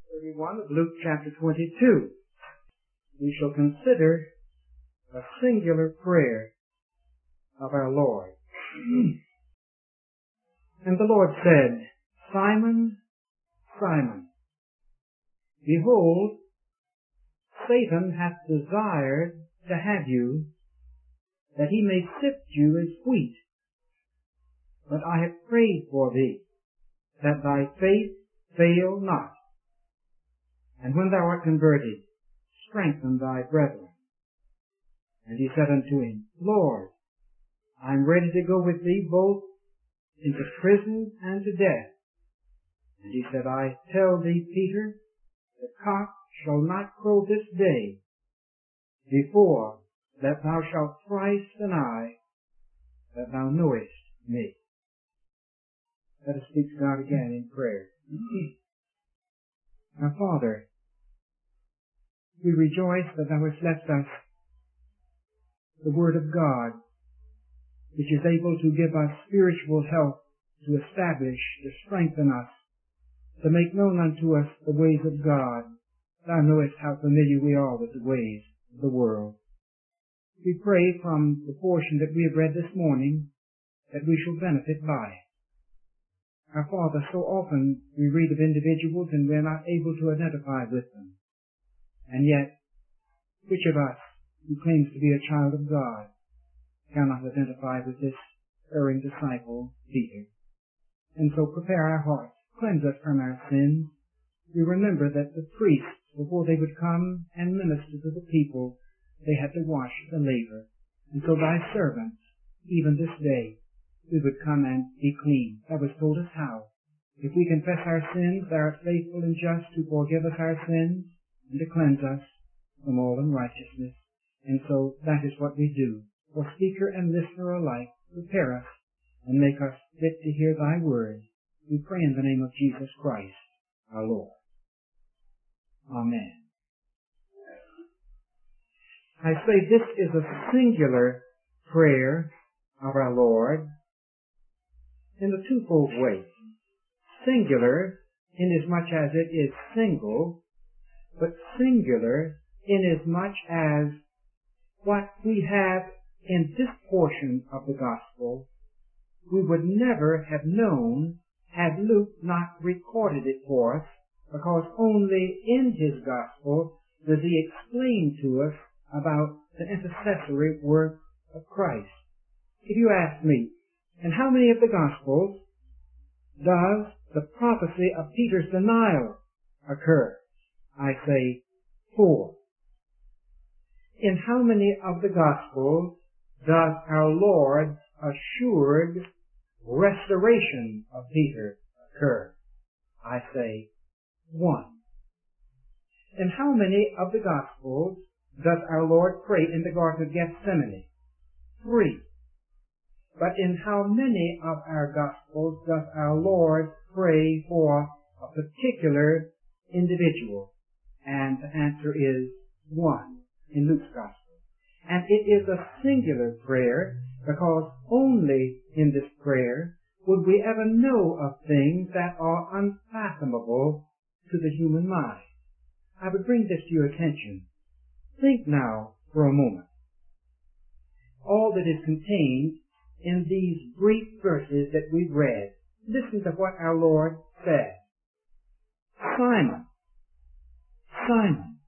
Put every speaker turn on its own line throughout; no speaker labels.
31 of Luke chapter 22. We shall consider a singular prayer of our Lord. And the Lord said, Simon, Simon, behold, Satan hath desired to have you, that he may sift you as wheat. But I have prayed for thee, that thy faith fail not. And when thou art converted, strengthen thy brethren. And he said unto him, Lord, I am ready to go with thee both into prison and to death. And he said, I tell thee, Peter, the cock shall not crow this day before that thou shalt thrice deny that thou knowest me. Let us speak to God again in prayer. Our Father, we rejoice that thou hast left us the Word of God, which is able to give us spiritual help, to establish, to strengthen us, to make known unto us the ways of God. Thou knowest how familiar we are with the ways of the world. We pray from the portion that we have read this morning that we shall benefit by it. Our Father, so often we read of individuals and we are not able to identify with them. And yet, which of us who claims to be a child of God cannot identify with this erring disciple, Peter? And so prepare our hearts, cleanse us from our sins. We remember that the priests, before they would come and minister to the people, they had to wash the laver. And so thy servants, even this day, we would come and be clean. Thou hast told us how. If we confess our sins, thou art faithful and just to forgive us our sins and to cleanse us from all unrighteousness. And so that is what we do. For speaker and listener alike, prepare us and make us fit to hear thy word. We pray in the name of Jesus Christ, our Lord. Amen. I say this is a singular prayer of our Lord in a twofold way. Singular inasmuch as it is single, but singular inasmuch as what we have in this portion of the gospel we would never have known had Luke not recorded it for us, because only in his gospel does he explain to us about the intercessory work of Christ. If you ask me, in how many of the gospels does the prophecy of Peter's denial occur? I say 4. In how many of the gospels does our Lord's assured restoration of Peter occur? I say 1. In how many of the gospels does our Lord pray in the Garden of Gethsemane? 3. But in how many of our gospels does our Lord pray for a particular individual? And the answer is 1 in Luke's gospel. And it is a singular prayer because only in this prayer would we ever know of things that are unfathomable to the human mind. I would bring this to your attention. Think now for a moment. All that is contained in these brief verses that we've read. Listen to what our Lord said. Simon, Simon,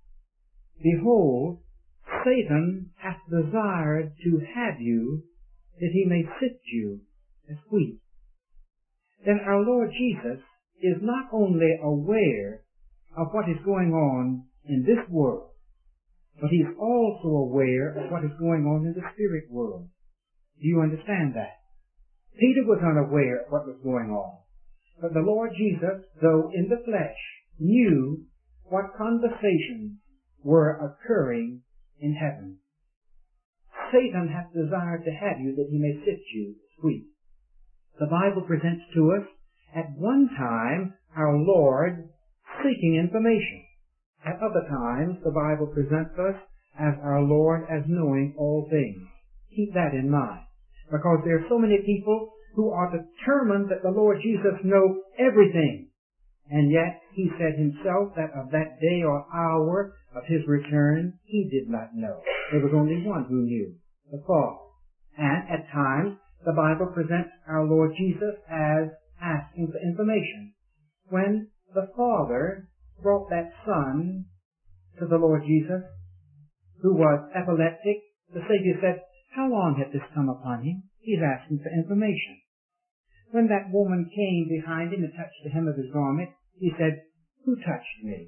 behold, Satan hath desired to have you, that he may sift you as wheat. Then our Lord Jesus is not only aware of what is going on in this world, but he's also aware of what is going on in the spirit world. Do you understand that? Peter was unaware of what was going on. But the Lord Jesus, though in the flesh, knew what conversations were occurring in heaven. Satan hath desired to have you that he may sift you as wheat. The Bible presents to us at one time our Lord seeking information. At other times the Bible presents us as our Lord as knowing all things. Keep that in mind, because there are so many people who are determined that the Lord Jesus knows everything. And yet he said himself that of that day or hour of his return he did not know. There was only one who knew, the Father. And at times the Bible presents our Lord Jesus as asking for information. When the Father brought that Son to the Lord Jesus, who was epileptic, the Savior said, "How long hath this come upon him?" He's asking for information. When that woman came behind him and touched the hem of his garment, he said, "Who touched me?"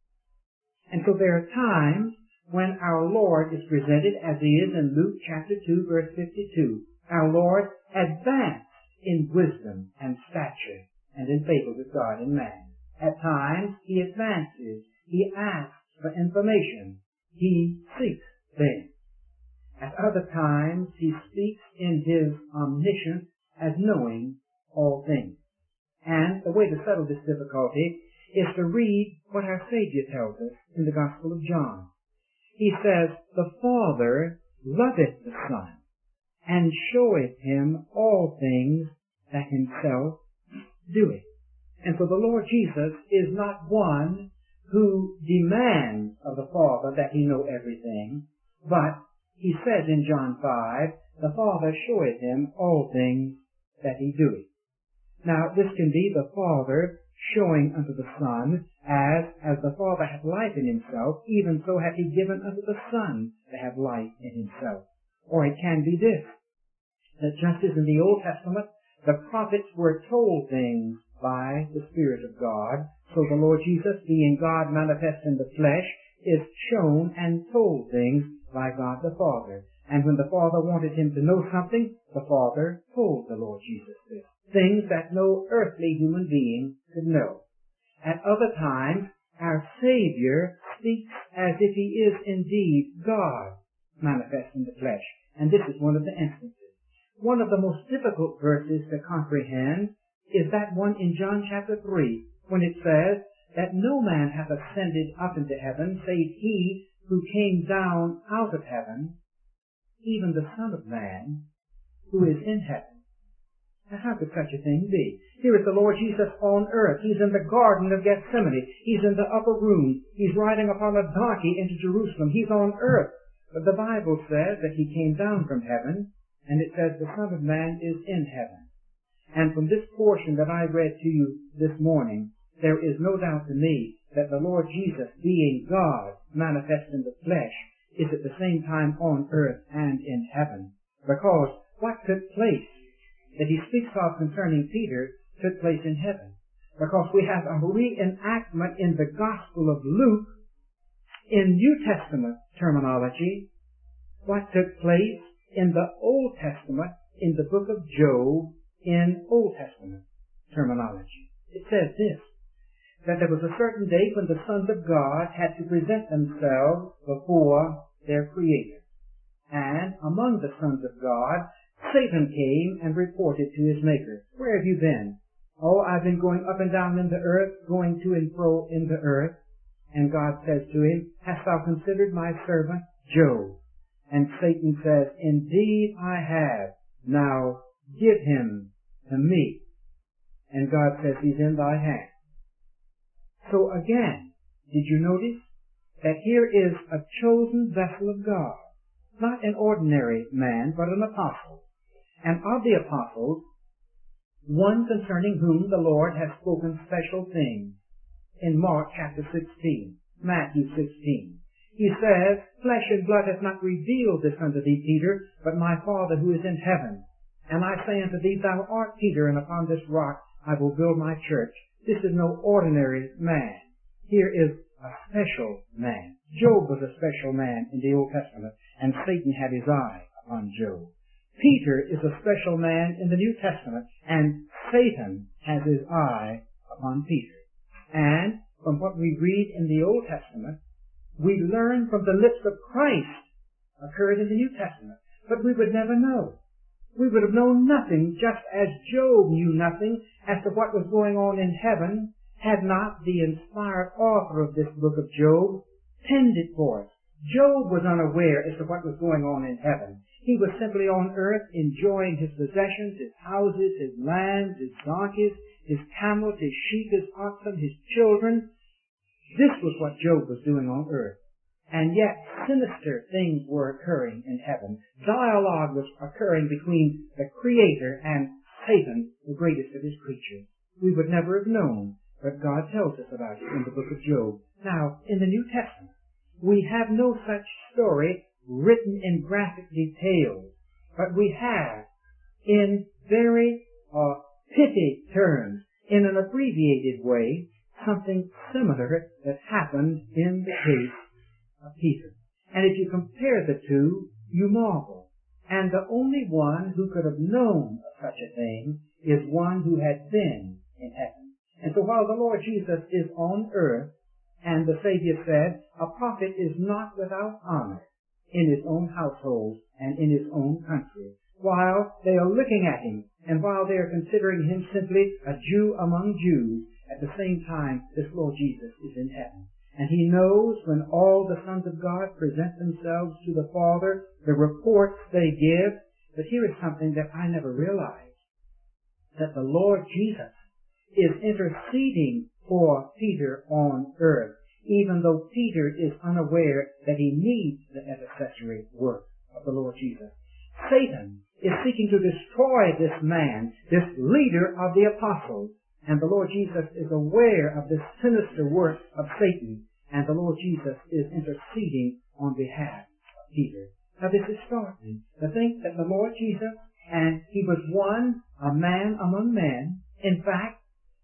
And so there are times when our Lord is presented as he is in Luke chapter 2, verse 52. Our Lord advanced in wisdom and stature and in favor with God and man. At times he advances. He asks for information. He seeks things. At other times he speaks in his omniscience as knowing all things. And the way to settle this difficulty is to read what our Savior tells us in the Gospel of John. He says, "The Father loveth the Son, and showeth him all things that himself doeth." And so the Lord Jesus is not one who demands of the Father that he know everything, but he says in John 5, "The Father showeth him all things that he doeth." Now, this can be the Father showing unto the Son, as the Father hath life in himself, even so hath he given unto the Son to have life in himself. Or it can be this, that just as in the Old Testament, the prophets were told things by the Spirit of God, so the Lord Jesus, being God manifest in the flesh, is shown and told things by God the Father. And when the Father wanted him to know something, the Father told the Lord Jesus this. Things that no earthly human being could know. At other times, our Savior speaks as if he is indeed God manifest in the flesh. And this is one of the instances. One of the most difficult verses to comprehend is that one in John chapter 3, when it says that no man hath ascended up into heaven, save he who came down out of heaven, even the Son of Man, who is in heaven. Now, how could such a thing be? Here is the Lord Jesus on earth. He's in the Garden of Gethsemane. He's in the upper room. He's riding upon a donkey into Jerusalem. He's on earth. But the Bible says that he came down from heaven, and it says the Son of Man is in heaven. And from this portion that I read to you this morning, there is no doubt to me that the Lord Jesus, being God manifest in the flesh, is at the same time on earth and in heaven. Because what took place that he speaks of concerning Peter took place in heaven. Because we have a reenactment in the Gospel of Luke in New Testament terminology, what took place in the Old Testament in the book of Job in Old Testament terminology. It says this, that there was a certain day when the sons of God had to present themselves before their Creator. And among the sons of God, Satan came and reported to his Maker, "Where have you been?" "Oh, I've been going up and down in the earth, going to and fro in the earth." And God says to him, "Hast thou considered my servant Job?" And Satan says, "Indeed I have. Now give him to me." And God says, "He's in thy hand." So again, did you notice that here is a chosen vessel of God, not an ordinary man, but an apostle. And of the apostles, one concerning whom the Lord has spoken special things in Mark chapter 16, Matthew 16. He says, "Flesh and blood hath not revealed this unto thee, Peter, but my Father who is in heaven. And I say unto thee, thou art Peter, and upon this rock I will build my church." This is no ordinary man. Here is a special man. Job was a special man in the Old Testament, and Satan had his eye upon Job. Peter is a special man in the New Testament, and Satan has his eye upon Peter. And from what we read in the Old Testament, we learn from the lips of Christ occurred in the New Testament. But we would never know. We would have known nothing, just as Job knew nothing as to what was going on in heaven, had not the inspired author of this book of Job penned it for us. Job was unaware as to what was going on in heaven. He was simply on earth enjoying his possessions, his houses, his lands, his donkeys, his camels, his sheep, his oxen, his children. This was what Job was doing on earth. And yet sinister things were occurring in heaven. Dialogue was occurring between the Creator and Satan, the greatest of his creatures. We would never have known, but God tells us about it in the book of Job. Now, in the New Testament, we have no such story written in graphic detail, but we have in very pithy terms, in an abbreviated way, something similar that happened in the case of Peter. And if you compare the two, you marvel. And the only one who could have known of such a thing is one who had been in heaven. And so while the Lord Jesus is on earth, and the Savior said, a prophet is not without honor in his own household and in his own country, while they are looking at him, and while they are considering him simply a Jew among Jews, at the same time, this Lord Jesus is in heaven. And he knows when all the sons of God present themselves to the Father, the reports they give. But here is something that I never realized, that the Lord Jesus is interceding for Peter on earth, even though Peter is unaware that he needs the intercessory work of the Lord Jesus. Satan is seeking to destroy this man, this leader of the apostles. And the Lord Jesus is aware of this sinister work of Satan, and the Lord Jesus is interceding on behalf of Peter. Now this is startling to think that the Lord Jesus, and he was one, a man among men, in fact,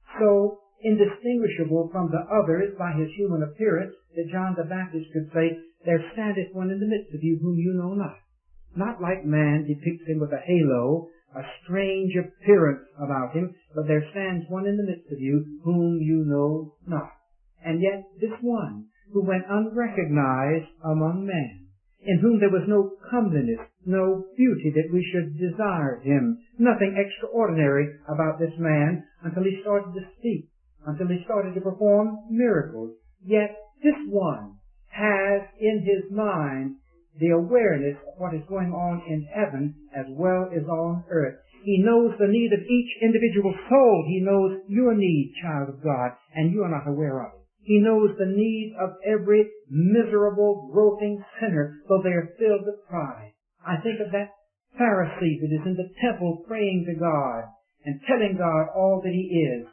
so indistinguishable from the others by his human appearance that John the Baptist could say, there standeth one in the midst of you whom you know not. Not like man depicts him with a halo, a strange appearance about him, but there stands one in the midst of you whom you know not. And yet this one who went unrecognized among men, in whom there was no comeliness, no beauty that we should desire him, nothing extraordinary about this man until he started to speak, until he started to perform miracles. Yet this one has in his mind the awareness of what is going on in heaven as well as on earth. He knows the need of each individual soul. He knows your need, child of God, and you are not aware of it. He knows the need of every miserable, groping sinner, though they are filled with pride. I think of that Pharisee that is in the temple praying to God and telling God all that he is.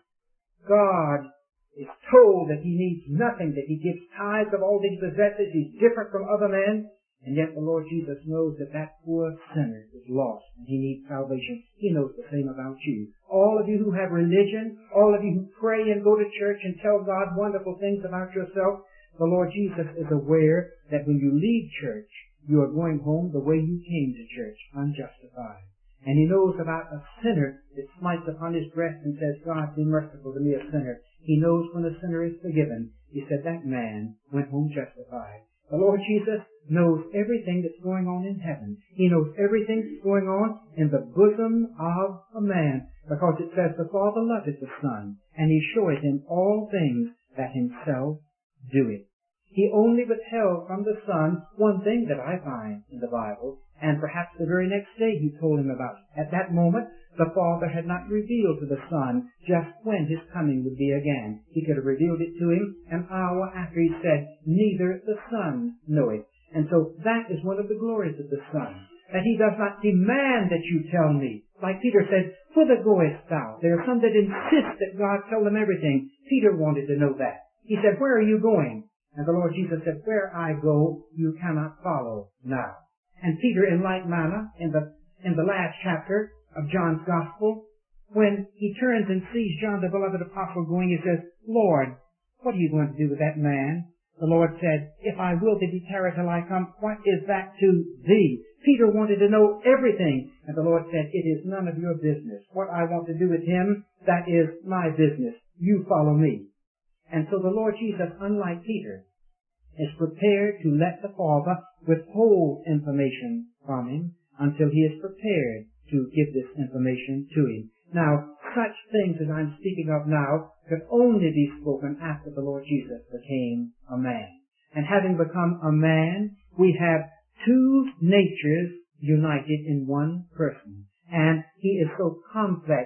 God is told that he needs nothing, that he gives tithes of all that he possesses. He's different from other men. And yet the Lord Jesus knows that that poor sinner is lost and he needs salvation. He knows the same about you. All of you who have religion, all of you who pray and go to church and tell God wonderful things about yourself, the Lord Jesus is aware that when you leave church, you are going home the way you came to church, unjustified. And he knows about a sinner that smites upon his breast and says, God, be merciful to me, a sinner. He knows when a sinner is forgiven. He said that man went home justified. The Lord Jesus knows everything that's going on in heaven. He knows everything that's going on in the bosom of a man, because it says the Father loveth the Son, and he showeth him all things that himself doeth. He only withheld from the Son one thing that I find in the Bible, and perhaps the very next day he told him about it. At that moment, the Father had not revealed to the Son just when his coming would be again. He could have revealed it to him an hour after he said, neither the Son knoweth. And so that is one of the glories of the Son, that he does not demand that you tell me. Like Peter said, whither goest thou? There are some that insist that God tell them everything. Peter wanted to know that. He said, where are you going? And the Lord Jesus said, where I go, you cannot follow now. And Peter, in like manner, in the last chapter of John's Gospel, when he turns and sees John, the beloved apostle, going, he says, Lord, what are you going to do with that man? The Lord said, if I will that he tarry till I come, what is that to thee? Peter wanted to know everything. And the Lord said, it is none of your business. What I want to do with him, that is my business. You follow me. And so the Lord Jesus, unlike Peter, is prepared to let the Father withhold information from him until he is prepared to give this information to him. Now, such things as I'm speaking of now could only be spoken after the Lord Jesus became a man. And having become a man, we have two natures united in one person. And he is so complex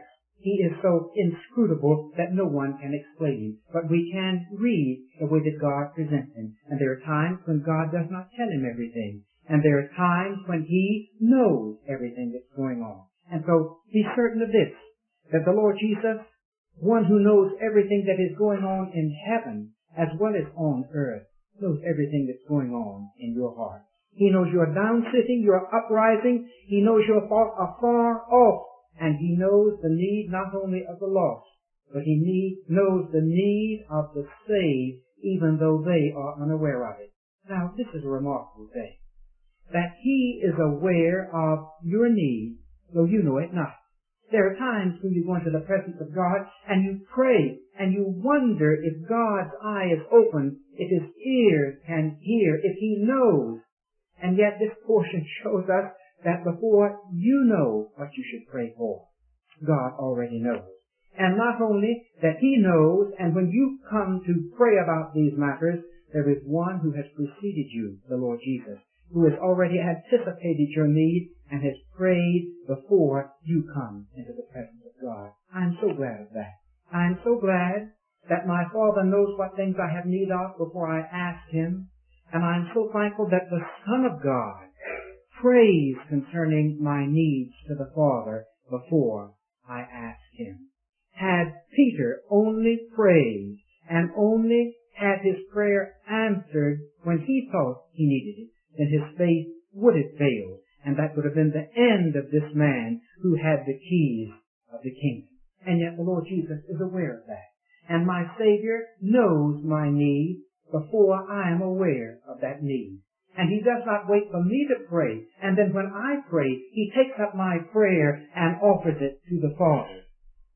He is so inscrutable that no one can explain him. But we can read the way that God presents him. And there are times when God does not tell him everything. And there are times when he knows everything that's going on. And so be certain of this, that the Lord Jesus, one who knows everything that is going on in heaven as well as on earth, knows everything that's going on in your heart. He knows your down sitting, your uprising. He knows your thoughts are far off. And he knows the need not only of the lost, but he knows the need of the saved, even though they are unaware of it. Now, this is a remarkable thing, that he is aware of your need, though you know it not. There are times when you go into the presence of God and you pray and you wonder if God's eye is open, if his ears can hear, if he knows. And yet this portion shows us that before you know what you should pray for, God already knows. And not only that he knows, and when you come to pray about these matters, there is one who has preceded you, the Lord Jesus, who has already anticipated your need and has prayed before you come into the presence of God. I'm so glad of that. I'm so glad that my Father knows what things I have need of before I ask him. And I'm so thankful that the Son of God prays concerning my needs to the Father before I ask him. Had Peter only prayed and only had his prayer answered when he thought he needed it, then his faith would have failed, and that would have been the end of this man who had the keys of the kingdom. And yet the Lord Jesus is aware of that. And my Savior knows my need before I am aware of that need. And he does not wait for me to pray, and then when I pray, he takes up my prayer and offers it to the Father.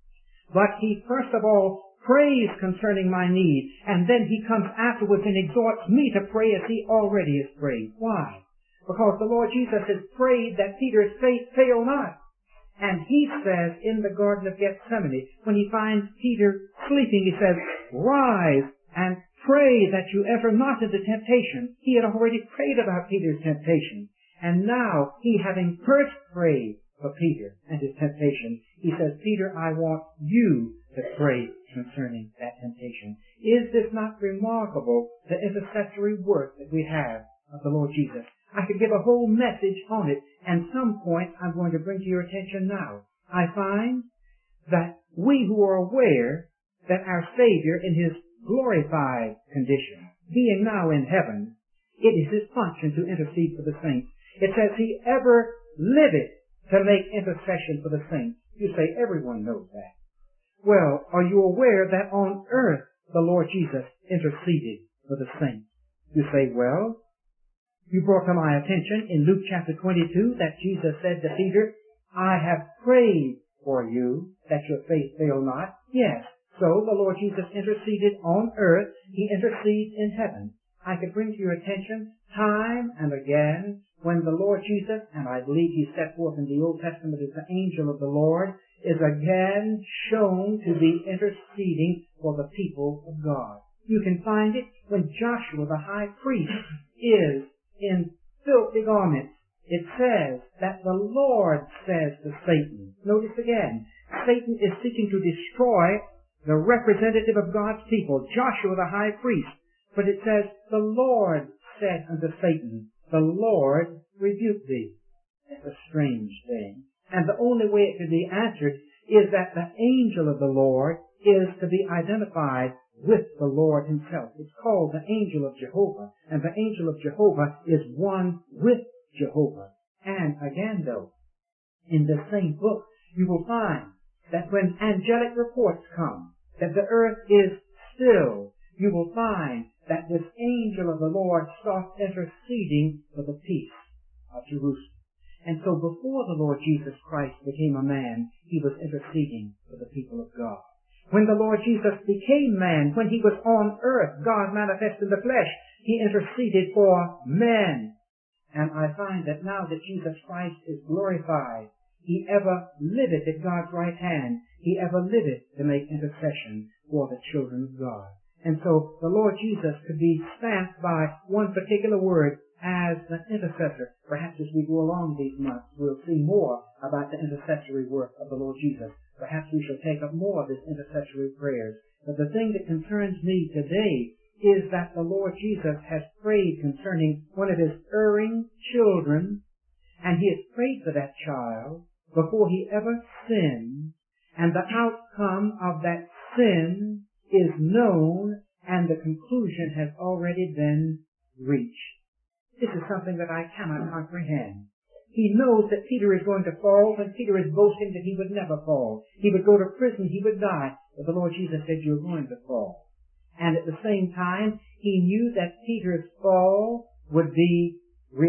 But he first of all prays concerning my need, and then he comes afterwards and exhorts me to pray as he already has prayed. Why? Because the Lord Jesus has prayed that Peter's faith fail not. And he says in the Garden of Gethsemane, when he finds Peter sleeping, he says, "Rise and pray that you enter not into temptation." He had already prayed about Peter's temptation. And now, he having first prayed for Peter and his temptation, he says, "Peter, I want you to pray concerning that temptation." Is this not remarkable, the intercessory work that we have of the Lord Jesus? I could give a whole message on it, and some points I'm going to bring to your attention now. I find that we who are aware that our Savior in his glorified condition, being now in heaven, it is his function to intercede for the saints. It says he ever liveth to make intercession for the saints. You say everyone knows that. Well, are you aware that on earth the Lord Jesus interceded for the saints? You say, well, you brought to my attention in Luke chapter 22 that Jesus said to Peter, "I have prayed for you that your faith fail not." Yes. So the Lord Jesus interceded on earth. He intercedes in heaven. I could bring to your attention time and again when the Lord Jesus, and I believe he's set forth in the Old Testament as the angel of the Lord, is again shown to be interceding for the people of God. You can find it when Joshua the high priest is in filthy garments. It says that the Lord says to Satan, notice again, Satan is seeking to destroy the representative of God's people, Joshua the high priest. But it says, the Lord said unto Satan, "The Lord rebuke thee." That's a strange thing. And the only way it could be answered is that the angel of the Lord is to be identified with the Lord himself. It's called the angel of Jehovah. And the angel of Jehovah is one with Jehovah. And again, though, in the same book, you will find that when angelic reports come, that the earth is still, you will find that this angel of the Lord starts interceding for the peace of Jerusalem. And so before the Lord Jesus Christ became a man, he was interceding for the people of God. When the Lord Jesus became man, when he was on earth, God manifest in the flesh, he interceded for men. And I find that now that Jesus Christ is glorified, he ever liveth at God's right hand. He ever liveth to make intercession for the children of God. And so the Lord Jesus could be stamped by one particular word as the intercessor. Perhaps as we go along these months, we'll see more about the intercessory work of the Lord Jesus. perhaps we shall take up more of this intercessory prayers. But the thing that concerns me today is that the Lord Jesus has prayed concerning one of his erring children, and he has prayed for that child before he ever sinned, and the outcome of that sin is known, and the conclusion has already been reached. This is something that I cannot comprehend. He knows that Peter is going to fall when Peter is boasting that he would never fall. He would go to prison, he would die. But the Lord Jesus said, you're going to fall. And at the same time, he knew that Peter's fall would be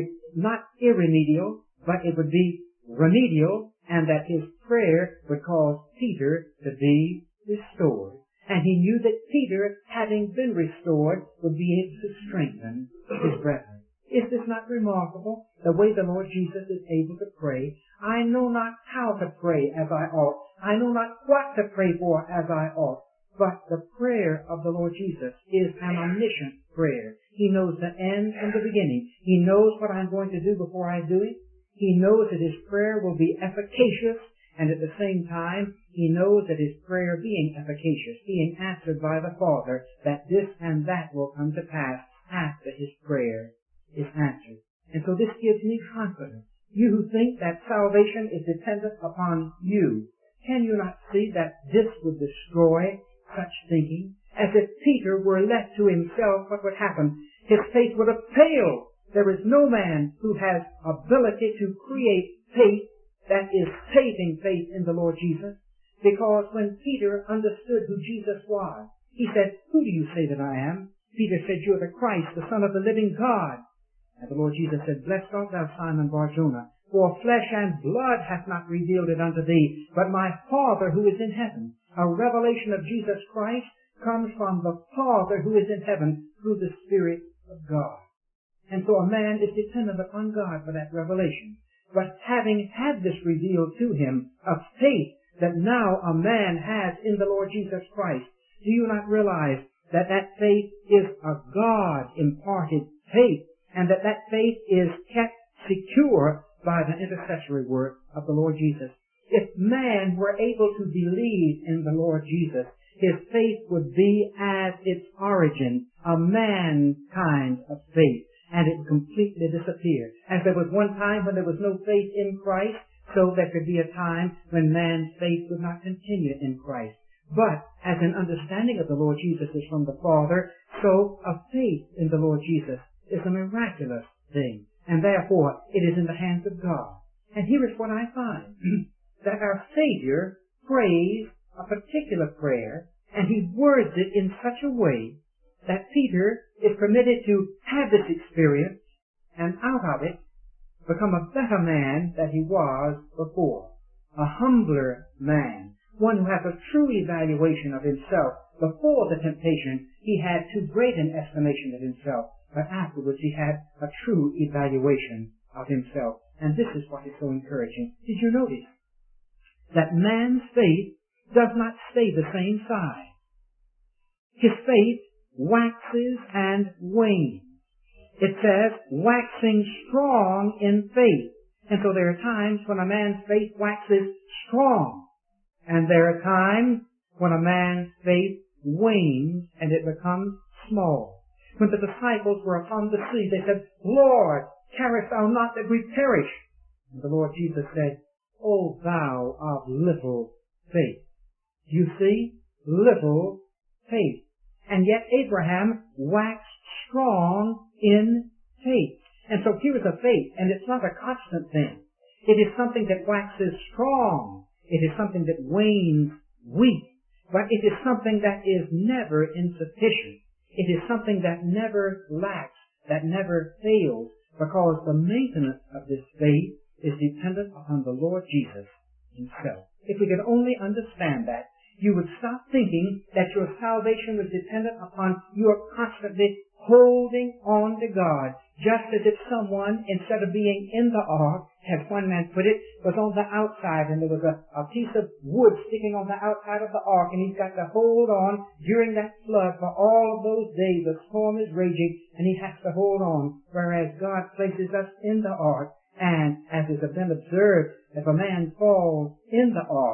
not irremedial, but it would be remedial, and that his prayer would cause Peter to be restored. And he knew that Peter, having been restored, would be able to strengthen his brethren. Is this not remarkable, the way the Lord Jesus is able to pray? I know not how to pray as I ought. I know not what to pray for as I ought. But the prayer of the Lord Jesus is an omniscient prayer. He knows the end and the beginning. He knows what I'm going to do before I do it. He knows that his prayer will be efficacious, and at the same time, he knows that his prayer being efficacious, being answered by the Father, that this and that will come to pass after his prayer is answered. And so this gives me confidence. You who think that salvation is dependent upon you, can you not see that this would destroy such thinking? As if Peter were left to himself, what would happen? His faith would have failed. There is no man who has ability to create faith that is saving faith in the Lord Jesus. Because when Peter understood who Jesus was, he said, who do you say that I am? Peter said, you are the Christ, the Son of the living God. And the Lord Jesus said, blessed art thou, Simon Bar-Jonah, for flesh and blood hath not revealed it unto thee, but my Father who is in heaven. A revelation of Jesus Christ comes from the Father who is in heaven through the Spirit of God. And so a man is dependent upon God for that revelation. But having had this revealed to him, a faith that now a man has in the Lord Jesus Christ, do you not realize that that faith is a God-imparted faith, and that that faith is kept secure by the intercessory work of the Lord Jesus? If man were able to believe in the Lord Jesus, his faith would be as its origin, a mankind of faith, and it would completely disappear. As there was one time when there was no faith in Christ, so there could be a time when man's faith would not continue in Christ. But as an understanding of the Lord Jesus is from the Father, so a faith in the Lord Jesus is a miraculous thing, and therefore it is in the hands of God. And here is what I find, that our Savior prays a particular prayer, and he words it in such a way that Peter is permitted to have this experience, and out of it become a better man than he was before, a humbler man, one who has a true evaluation of himself. Before the temptation, he had too great an estimation of himself, but afterwards he had a true evaluation of himself. And this is what is so encouraging. Did you notice that man's faith does not stay the same size? His faith waxes and wanes. It says, waxing strong in faith. And so there are times when a man's faith waxes strong, and there are times when a man's faith wanes and it becomes small. When the disciples were upon the sea, they said, Lord, carest thou not that we perish? And the Lord Jesus said, O thou of little faith. Do you see? Little faith. And yet Abraham waxed strong in faith. And so here is a faith, and it's not a constant thing. It is something that waxes strong. It is something that wanes weak. But it is something that is never insufficient. It is something that never lacks, that never fails, because the maintenance of this faith is dependent upon the Lord Jesus himself. If we could only understand that, you would stop thinking that your salvation was dependent upon your constantly holding on to God, just as if someone, instead of being in the ark, as one man put it, was on the outside, and there was a piece of wood sticking on the outside of the ark, and he's got to hold on during that flood for all of those days. The storm is raging, and he has to hold on, whereas God places us in the ark, and as has been observed, if a man falls in the ark,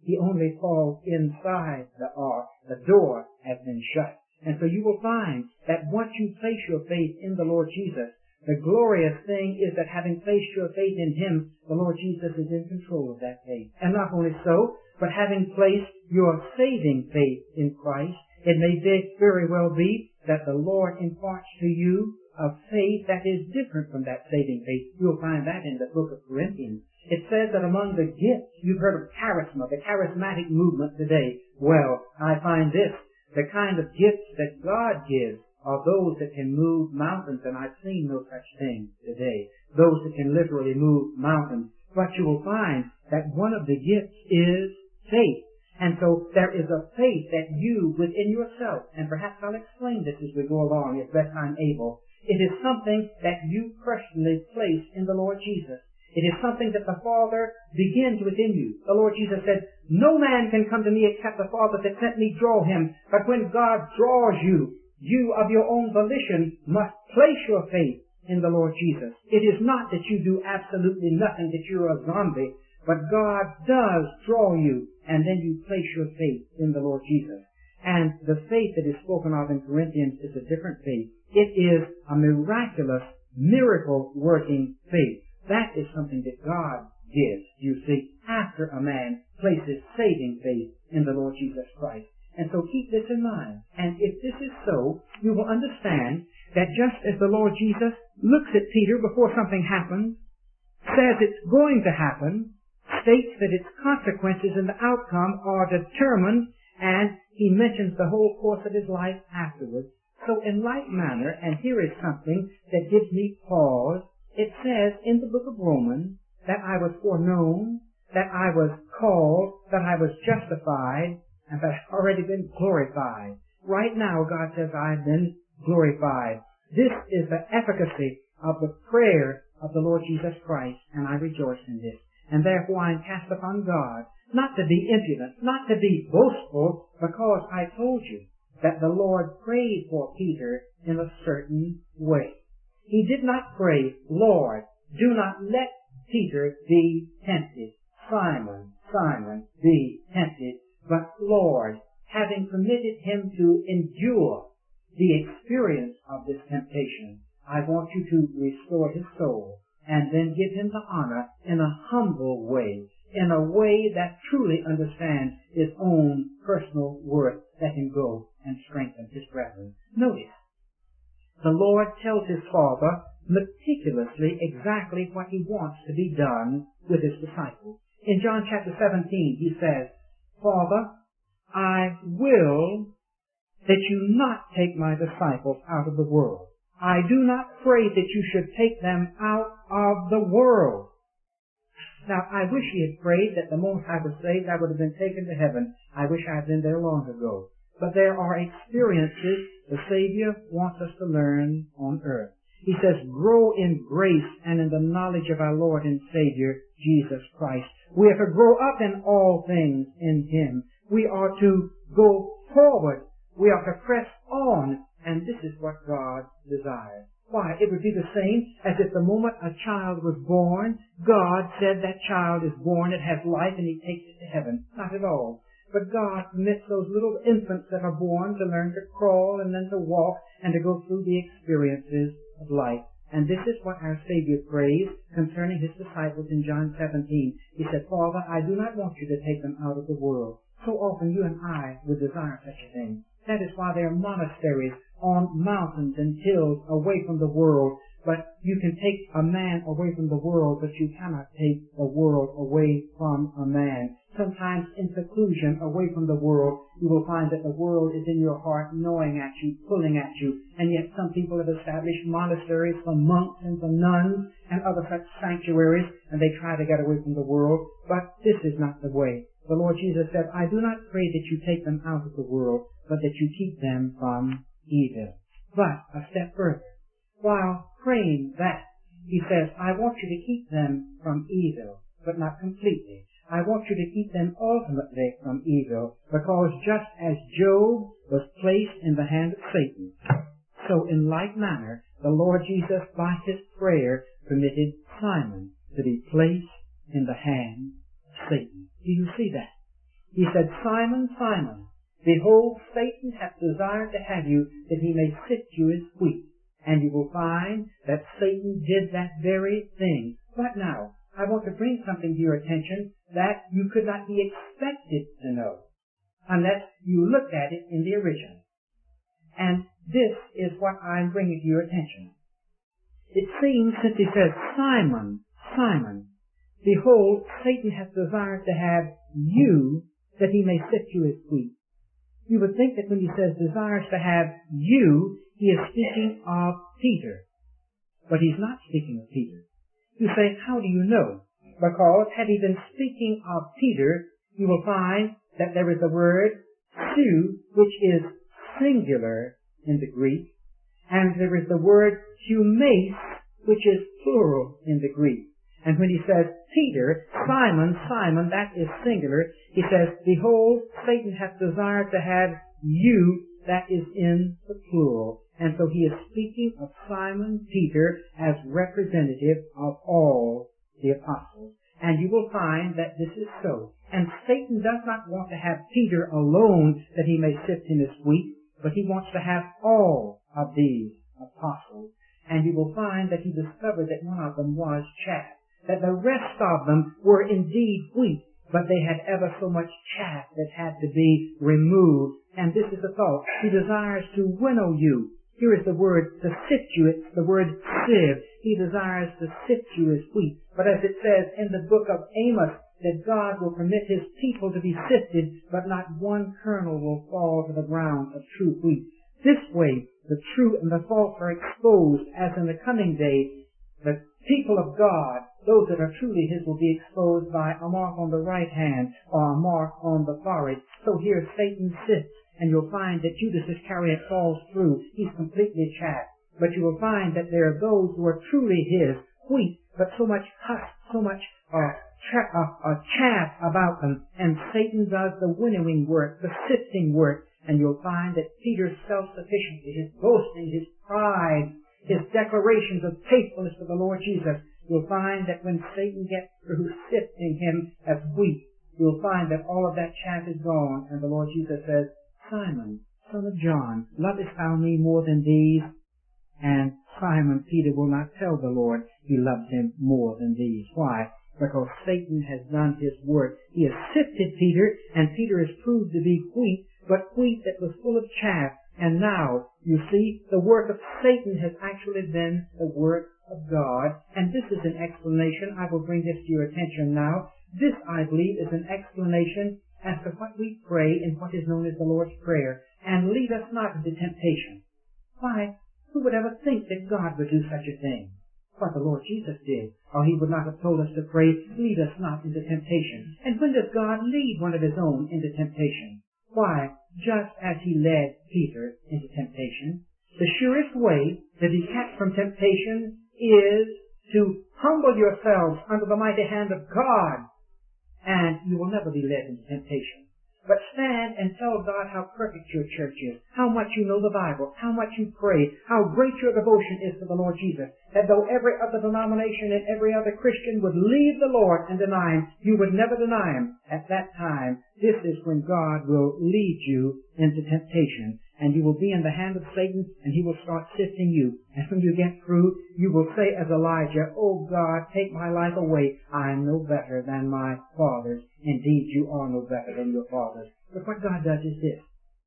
He only falls inside the ark. The door has been shut. And so you will find that once you place your faith in the Lord Jesus, the glorious thing is that having placed your faith in Him, the Lord Jesus is in control of that faith. And not only so, but having placed your saving faith in Christ, it may very well be that the Lord imparts to you a faith that is different from that saving faith. You'll find that in the book of Corinthians. It says that among the gifts, you've heard of charisma, the charismatic movement today. Well, I find this, the kind of gifts that God gives are those that can move mountains, and I've seen no such thing today. Those that can literally move mountains. But you will find that one of the gifts is faith. And so there is a faith that you, within yourself, and perhaps I'll explain this as we go along as best I'm able, it is something that you personally place in the Lord Jesus. It is something that the Father begins within you. The Lord Jesus said, "No man can come to me except the Father that sent me draw him." But when God draws you, you of your own volition must place your faith in the Lord Jesus. It is not that you do absolutely nothing, that you're a zombie, but God does draw you, and then you place your faith in the Lord Jesus. And the faith that is spoken of in Corinthians is a different faith. It is a miraculous, miracle-working faith. That is something that God gives, you see, after a man places saving faith in the Lord Jesus Christ. And so keep this in mind. And if this is so, you will understand that just as the Lord Jesus looks at Peter before something happens, says it's going to happen, states that its consequences and the outcome are determined, and he mentions the whole course of his life afterwards. So in like manner, and here is something that gives me pause, it says in the book of Romans that I was foreknown, that I was called, that I was justified, and that I've already been glorified. Right now, God says, I've been glorified. This is the efficacy of the prayer of the Lord Jesus Christ, and I rejoice in this. And therefore I am cast upon God, not to be impudent, not to be boastful, because I told you that the Lord prayed for Peter in a certain way. He did not pray, "Lord, do not let Peter be tempted. Simon, Simon, be tempted." But Lord, having permitted him to endure the experience of this temptation, I want you to restore his soul and then give him the honor in a humble way, in a way that truly understands his own personal worth that can go and strengthen his brethren. Notice, the Lord tells his Father meticulously exactly what he wants to be done with his disciples. In John chapter 17, he says, "Father, I will that you not take my disciples out of the world. I do not pray that you should take them out of the world." Now, I wish he had prayed that the moment I was saved, I would have been taken to heaven. I wish I had been there long ago. But there are experiences the Savior wants us to learn on earth. He says, grow in grace and in the knowledge of our Lord and Savior, Jesus Christ. We are to grow up in all things in Him. We are to go forward. We are to press on. And this is what God desires. Why? It would be the same as if the moment a child was born, God said that child is born, it has life, and He takes it to heaven. Not at all. But God permits those little infants that are born to learn to crawl and then to walk and to go through the experiences of life. And this is what our Savior prays concerning His disciples in John 17. He said, Father, I do not want you to take them out of the world. So often you and I would desire such a thing. That is why there are monasteries on mountains and hills away from the world. But you can take a man away from the world, but you cannot take the world away from a man. Sometimes in seclusion, away from the world, you will find that the world is in your heart, gnawing at you, pulling at you. And yet some people have established monasteries for monks and for nuns and other such sanctuaries, and they try to get away from the world. But this is not the way. The Lord Jesus said, I do not pray that you take them out of the world, but that you keep them from evil. But a step further, while praying that, He says, I want you to keep them from evil, but not completely. I want you to keep them ultimately from evil, because just as Job was placed in the hand of Satan, so in like manner, the Lord Jesus, by His prayer, permitted Simon to be placed in the hand of Satan. Do you see that? He said, Simon, Simon, behold, Satan hath desired to have you, that he may sift you as wheat. And you will find that Satan did that very thing. But now, I want to bring something to your attention that you could not be expected to know unless you looked at it in the original. And this is what I'm bringing to your attention. It seems, since he says, Simon, Simon, behold, Satan hath desired to have you, that he may sift you as wheat. You would think that when he says desires to have you, he is speaking of Peter. But he's not speaking of Peter. You say, how do you know? Because had he been speaking of Peter, you will find that there is the word su, which is singular in the Greek, and there is the word humes, which is plural in the Greek. And when he says, Peter, Simon, Simon, that is singular, he says, behold, Satan hath desired to have you, that is in the plural. And so he is speaking of Simon Peter as representative of all the apostles. And you will find that this is so. And Satan does not want to have Peter alone that he may sift him as wheat, but he wants to have all of these apostles. And you will find that he discovered that one of them was chaff, that the rest of them were indeed wheat, but they had ever so much chaff that had to be removed. And this is the thought. He desires to winnow you. Here is the word to sift you. It's the word sieve. He desires to sift you as wheat. But as it says in the book of Amos, that God will permit his people to be sifted, but not one kernel will fall to the ground of true wheat. This way, the true and the false are exposed, as in the coming day, the people of God, those that are truly his, will be exposed by a mark on the right hand or a mark on the forehead. So here Satan sits, and you'll find that Judas Iscariot falls through. He's completely chaff. But you will find that there are those who are truly his, wheat, but so much husk, so much chaff about them. And Satan does the winnowing work, the sifting work. And you'll find that Peter's self-sufficiency, his boasting, his pride, his declarations of faithfulness to the Lord Jesus, you'll find that when Satan gets through sifting him as wheat, you'll find that all of that chaff is gone. And the Lord Jesus says, Simon, son of John, lovest thou me more than these? And Simon Peter will not tell the Lord he loves him more than these. Why? Because Satan has done his work. He has sifted Peter, and Peter is proved to be wheat, but wheat that was full of chaff. And now, you see, the work of Satan has actually been the work of God. And this is an explanation. I will bring this to your attention now. This, I believe, is an explanation as to what we pray in what is known as the Lord's Prayer. And lead us not into temptation. Why? Who would ever think that God would do such a thing? What the Lord Jesus did. Or he would not have told us to pray, lead us not into temptation. And when does God lead one of his own into temptation? Why? Just as he led Peter into temptation. The surest way to be kept from temptation is to humble yourselves under the mighty hand of God, and you will never be led into temptation. But stand and tell God how perfect your church is, how much you know the Bible, how much you pray, how great your devotion is to the Lord Jesus, that though every other denomination and every other Christian would leave the Lord and deny him, you would never deny him. At that time, this is when God will lead you into temptation, and you will be in the hand of Satan, and he will start sifting you. And when you get through, you will say as Elijah, Oh God, take my life away. I am no better than my fathers. Indeed, you are no better than your fathers. But what God does is this.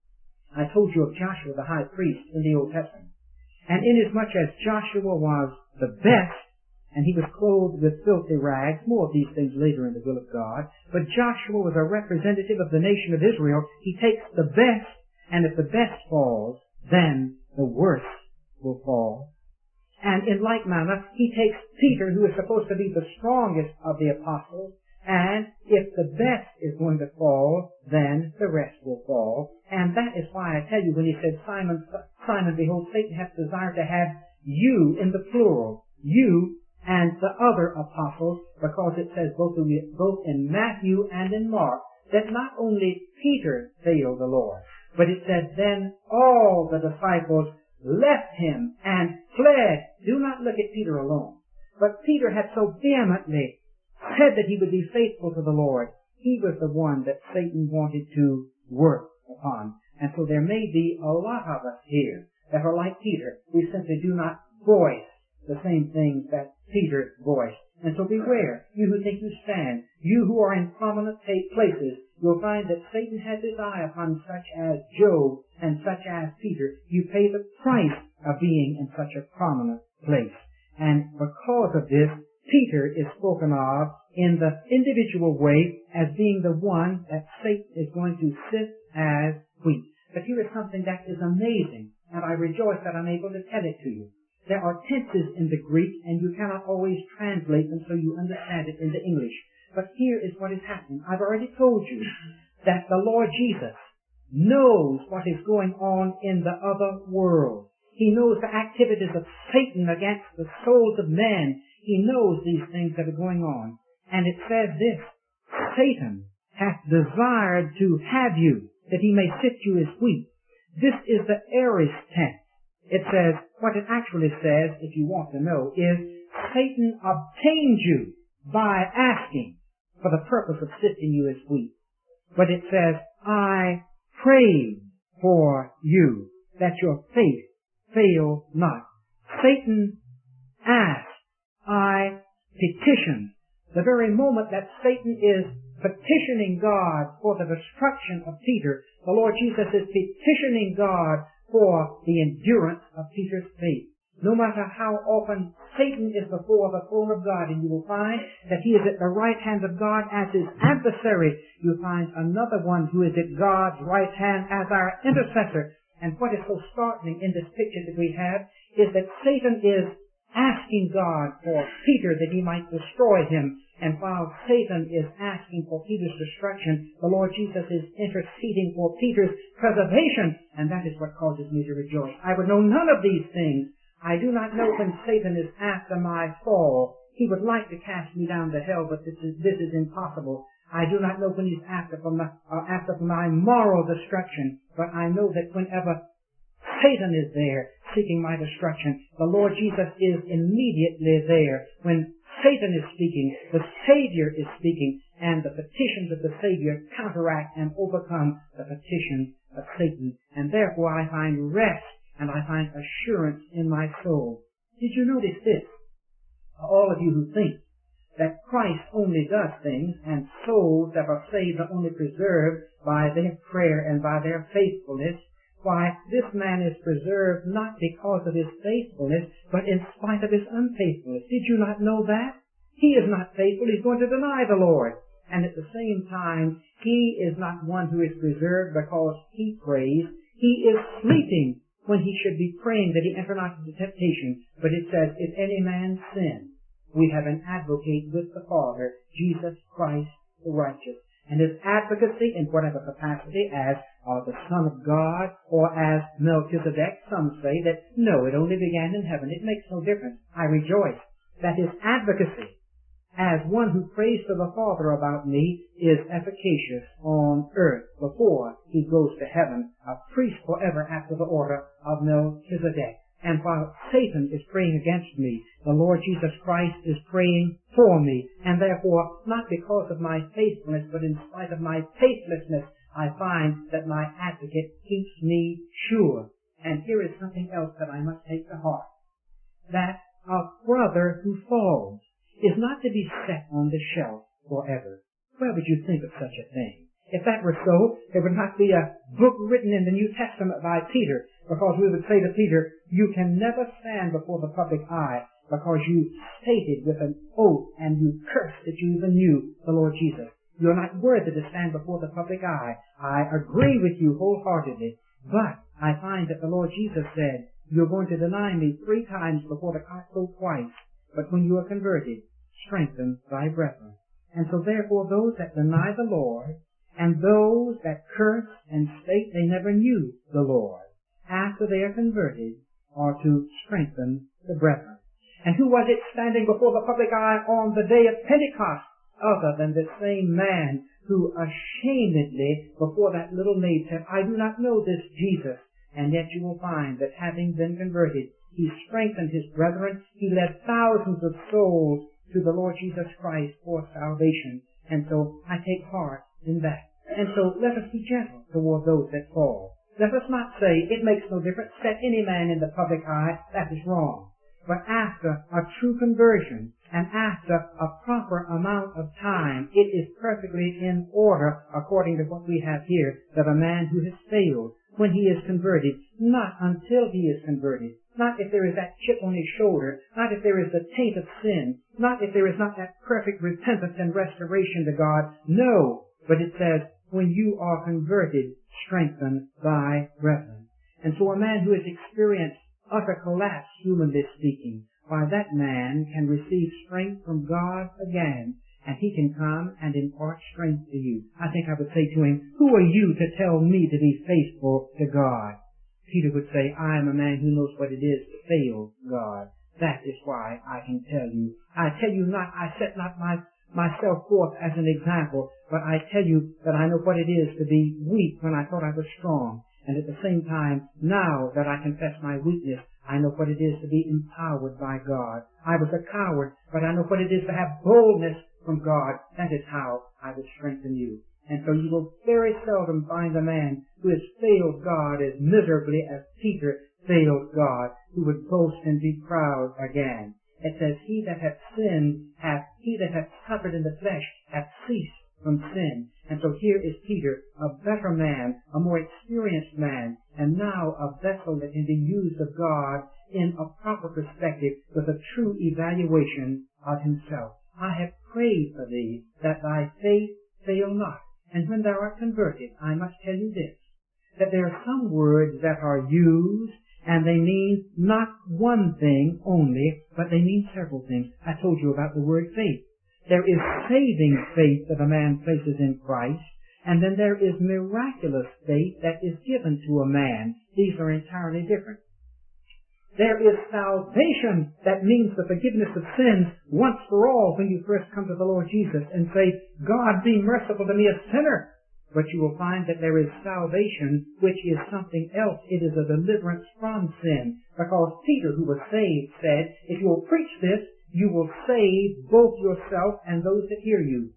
I told you of Joshua the high priest in the Old Testament. And inasmuch as Joshua was the best, and he was clothed with filthy rags, more of these things later in the will of God, but Joshua was a representative of the nation of Israel. He takes the best, and if the best falls, then the worst will fall. And in like manner, he takes Peter, who is supposed to be the strongest of the apostles, and if the best is going to fall, then the rest will fall. And that is why I tell you, when he said, Simon, Simon, behold, Satan hath desired to have you in the plural, you and the other apostles, because it says both in Matthew and in Mark, that not only Peter failed the Lord, but it said then all the disciples left him and fled. Do not look at Peter alone. But Peter had so vehemently said that he would be faithful to the Lord. he was the one that Satan wanted to work upon. And so there may be a lot of us here that are like Peter. We simply do not voice the same things that Peter voiced. And so beware, you who think you stand, you who are in prominent places, you'll find that Satan has his eye upon such as Job and such as Peter. You pay the price of being in such a prominent place. And because of this, Peter is spoken of in the individual way as being the one that Satan is going to sift as wheat. But here is something that is amazing, and I rejoice that I'm able to tell it to you. There are tenses in the Greek, and you cannot always translate them so you understand it in the English. But here is what is happening. I've already told you that the Lord Jesus knows what is going on in the other world. He knows the activities of Satan against the souls of men. He knows these things that are going on. And it says this, Satan hath desired to have you, that he may sift you as wheat. This is the aorist tense. It says, what it actually says, if you want to know, is Satan obtained you by asking for the purpose of sifting you as wheat. But it says, I prayed for you that your faith fail not. Satan asked, I petitioned. The very moment that Satan is petitioning God for the destruction of Peter, the Lord Jesus is petitioning God for the endurance of Peter's faith. No matter how often Satan is before the throne of God, and you will find that he is at the right hand of God as his adversary, you find another one who is at God's right hand as our intercessor. And what is so startling in this picture that we have is that Satan is asking God for Peter that he might destroy him. And while Satan is asking for Peter's destruction, the Lord Jesus is interceding for Peter's preservation. And that is what causes me to rejoice. I would know none of these things. I do not know when Satan is after my fall. He would like to cast me down to hell, but this is impossible. I do not know when he's after my moral destruction. But I know that whenever Satan is there seeking my destruction, the Lord Jesus is immediately there. When Satan is speaking, the Savior is speaking, and the petitions of the Savior counteract and overcome the petitions of Satan. And therefore I find rest and I find assurance in my soul. Did you notice this? All of you who think that Christ only does things and souls that are saved are only preserved by their prayer and by their faithfulness, why, this man is preserved not because of his faithfulness, but in spite of his unfaithfulness. Did you not know that? He is not faithful. He's going to deny the Lord. And at the same time, he is not one who is preserved because he prays. He is sleeping when he should be praying that he enter not into temptation. But it says, if any man sin, we have an advocate with the Father, Jesus Christ the righteous. And his advocacy in whatever capacity as the Son of God or as Melchizedek, some say that no, it only began in heaven. It makes no difference. I rejoice that his advocacy as one who prays to the Father about me is efficacious on earth before he goes to heaven, a priest forever after the order of Melchizedek. And while Satan is praying against me, the Lord Jesus Christ is praying for me. And therefore, not because of my faithfulness, but in spite of my faithlessness, I find that my advocate keeps me sure. And here is something else that I must take to heart. That a brother who falls is not to be set on the shelf forever. Where would you think of such a thing? If that were so, there would not be a book written in the New Testament by Peter, because we would say to Peter, you can never stand before the public eye because you stated with an oath and you cursed that you even knew the Lord Jesus. You're not worthy to stand before the public eye. I agree with you wholeheartedly, but I find that the Lord Jesus said, you're going to deny me 3 times before the cock crow twice, but when you are converted, strengthen thy brethren. And so therefore those that deny the Lord, and those that curse and state they never knew the Lord, after they are converted, are to strengthen the brethren. And who was it standing before the public eye on the day of Pentecost, other than the same man who ashamedly before that little maid said, I do not know this Jesus. And yet you will find that having been converted, he strengthened his brethren. He led thousands of souls to the Lord Jesus Christ for salvation. And so I take heart in that. And so let us be gentle toward those that fall. Let us not say, it makes no difference, set any man in the public eye, that is wrong. But after a true conversion, and after a proper amount of time, it is perfectly in order, according to what we have here, that a man who has failed, when he is converted, not until he is converted, not if there is that chip on his shoulder, not if there is the taint of sin, not if there is not that perfect repentance and restoration to God. No, but it says, when you are converted, strengthen thy brethren. And so a man who has experienced utter collapse, humanly speaking, why that man can receive strength from God again, and he can come and impart strength to you. I think I would say to him, who are you to tell me to be faithful to God? Peter would say, I am a man who knows what it is to fail God. That is why I can tell you. I tell you not, I set not myself forth as an example, but I tell you that I know what it is to be weak when I thought I was strong. And at the same time, now that I confess my weakness, I know what it is to be empowered by God. I was a coward, but I know what it is to have boldness from God. That is how I will strengthen you. And so you will very seldom find a man who has failed God as miserably as Peter failed God, who would boast and be proud again. It says, he that hath sinned, he that hath suffered in the flesh, hath ceased from sin. And so here is Peter, a better man, a more experienced man, and now a vessel that can be used of God in a proper perspective with a true evaluation of himself. I have prayed for thee, that thy faith fail not. And when thou art converted, I must tell you this, that there are some words that are used, and they mean not one thing only, but they mean several things. I told you about the word faith. There is saving faith that a man places in Christ, and then there is miraculous faith that is given to a man. These are entirely different. There is salvation that means the forgiveness of sins once for all when you first come to the Lord Jesus and say, God, be merciful to me, a sinner. But you will find that there is salvation, which is something else. It is a deliverance from sin. Because Peter, who was saved, said, if you will preach this, you will save both yourself and those that hear you.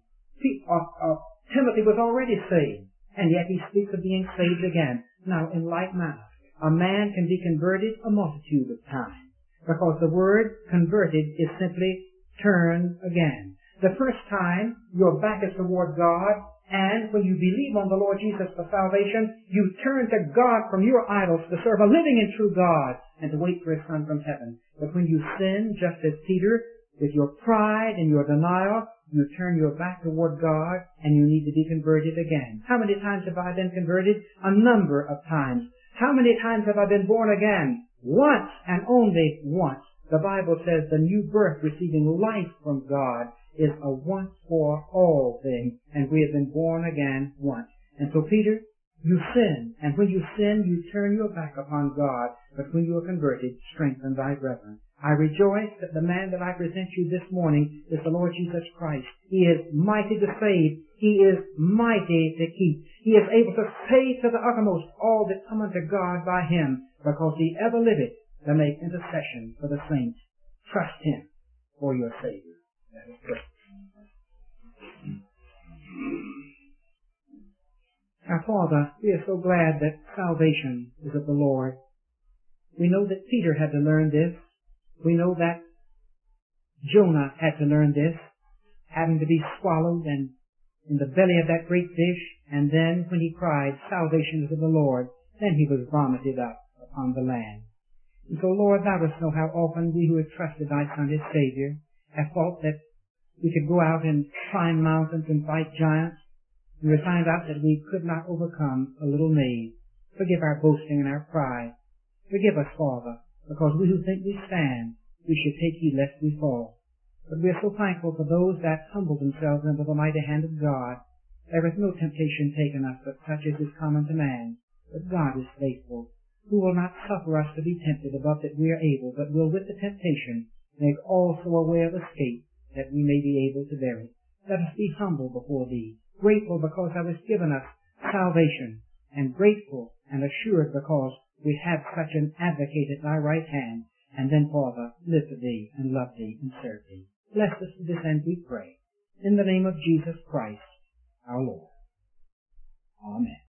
Timothy was already saved, and yet he speaks of being saved again. Now, in like manner, a man can be converted a multitude of times, because the word converted is simply turn again. The first time, your back is toward God, and when you believe on the Lord Jesus for salvation, you turn to God from your idols to serve a living and true God and to wait for His Son from heaven. But when you sin, just as Peter, with your pride and your denial, you turn your back toward God and you need to be converted again. How many times have I been converted? A number of times. How many times have I been born again? Once, and only once. The Bible says the new birth, receiving life from God, is a once for all thing, and we have been born again once. And so, Peter, you sin, and when you sin, you turn your back upon God, but when you are converted, strengthen thy brethren. I rejoice that the man that I present you this morning is the Lord Jesus Christ. He is mighty to save. He is mighty to keep. He is able to save to the uttermost all that come unto God by Him, because He ever liveth to make intercession for the saints. Trust Him for your Savior. Let us pray. Our Father, we are so glad that salvation is of the Lord. We know that Peter had to learn this. We know that Jonah had to learn this, having to be swallowed and in the belly of that great fish, and then when he cried, salvation is of the Lord, then he was vomited up upon the land. And so, Lord, thou dost know how often we who have trusted thy Son as Savior have thought that we could go out and climb mountains and fight giants, and we find out that we could not overcome a little maid. Forgive our boasting and our pride. Forgive us, Father, because we who think we stand, we should take heed lest we fall. But we are so thankful for those that humble themselves under the mighty hand of God. There is no temptation taken us but such as is common to man. But God is faithful, who will not suffer us to be tempted above that we are able, but will with the temptation make also a way of escape, that we may be able to bear it. Let us be humble before Thee, grateful because Thou hast given us salvation, and grateful and assured because we have such an advocate at Thy right hand, and then, Father, live for Thee and love Thee and serve Thee. Bless us to this end, we pray. in the name of Jesus Christ, our Lord. Amen.